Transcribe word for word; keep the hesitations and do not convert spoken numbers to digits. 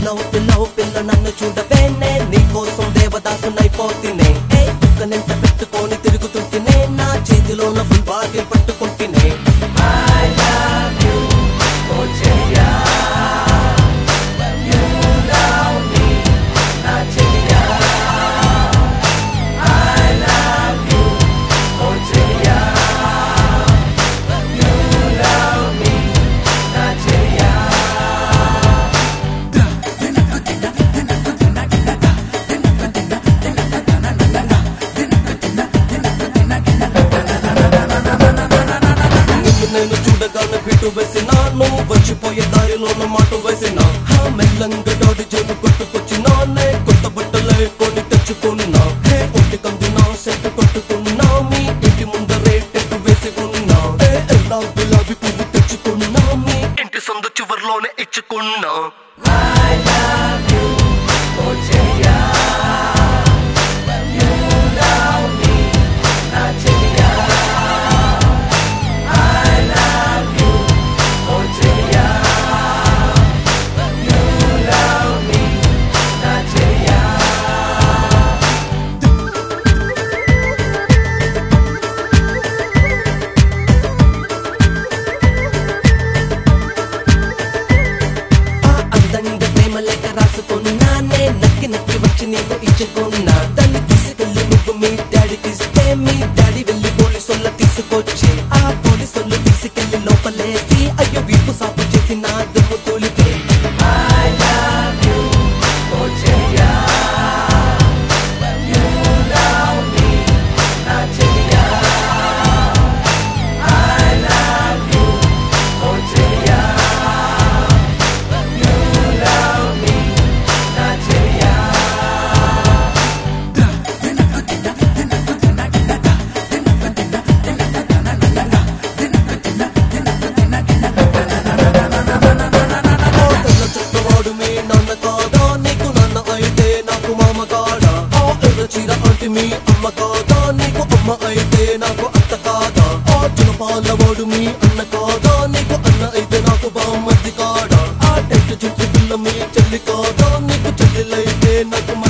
pillow pillow పిల్ల నన్ను చూడవేనే నీకోసం దేవదాసునైపోతినే ఏ కుక్కనెంట పెట్టుకొని తిరుగుతుంటేనే నా చేతిలో నా ఫుల్ బాడీ పట్టుకుంటేనే I love you, oh చెయ్యా you love me, నా చెయ్యా I love you, oh చెయ్యా you love me, నా చెయ్యా నేను చూడగానే బిట్టు వేసినా నువ్వు వచ్చిపోయే దారిలోన మాట వేసినా మెల్లంగా డాడి జేబు కొట్టుకొచ్చినా నే కొత్త బట్టలే కొని తెచ్చుకున్నా హే ఒంటి కందినా సెంటు కొట్టుకున్నా మీ ఇంటి ముందరే టెంటు వేసి ఉన్నా ఎలా గులాబీ పువ్వు తెచ్చుకున్నా మీ ఇంటి సందు చివర్లోనే ఇచ్చుకున్నా I love you, oh చెయ్యా you love me, నా చెయ్యా రాసుకున్నానే నక్కి నక్కి వచ్చి నీకు ఇచ్చుకున్నా దాన్ని తీసుకెళ్ళి నువ్వు మీ డాడీకి ఇస్తే మీ డాడీ వెళ్ళి పోలీసుల తీసుకొచ్చి ఆ పోలీసులు తీసుకెళ్లి లోపలేసి అయ్యో వీపు సాపు చేసి నా దుమ్ము తోలితే I love you, oh చెయ్యా you love me, నా చెయ్యా I love you, oh చెయ్యా you love me, నా చెయ్యా చెత్తవాడు మీ నాన్న కాదా నీకు నాన్న అయితే నాకు మామ కాడా ఆ ఎర్ర చీర అంటే మీ అమ్మ కాదా నీకు అమ్మ అయితే నాకు అత్త కాదా ఆ చిన్నపాలవాడు మీ అన్న కాదా నీకు అన్న అయితే నాకు బామ్మది కాడా ఆ టెంట్ చుట్టూ పిల్ల మీ చెల్లి కాదా నీకు చెల్లెలైతే నాకు